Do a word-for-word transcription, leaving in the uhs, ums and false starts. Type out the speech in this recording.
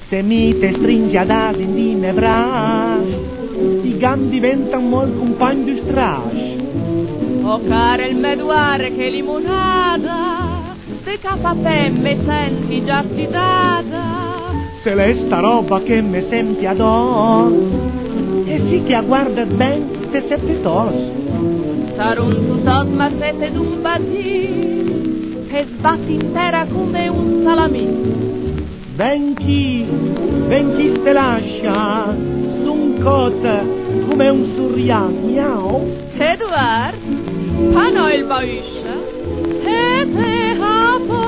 Se mi te stringi ad asin di me braccia, i gambi diventano molto compagni di strascio. O care il meduare che limonada, se capa pe me senti già fidata. Se l'è sta roba che me senti addosso, e sì che a guarda ben te senti tosso. Sarun tutos ma sete d'un badì, che sbatti intera come un salamì. Ven chi, ven chi te lascia, sun cota come un surrian, miau. Eduard, pano il bauscia, e te hapo.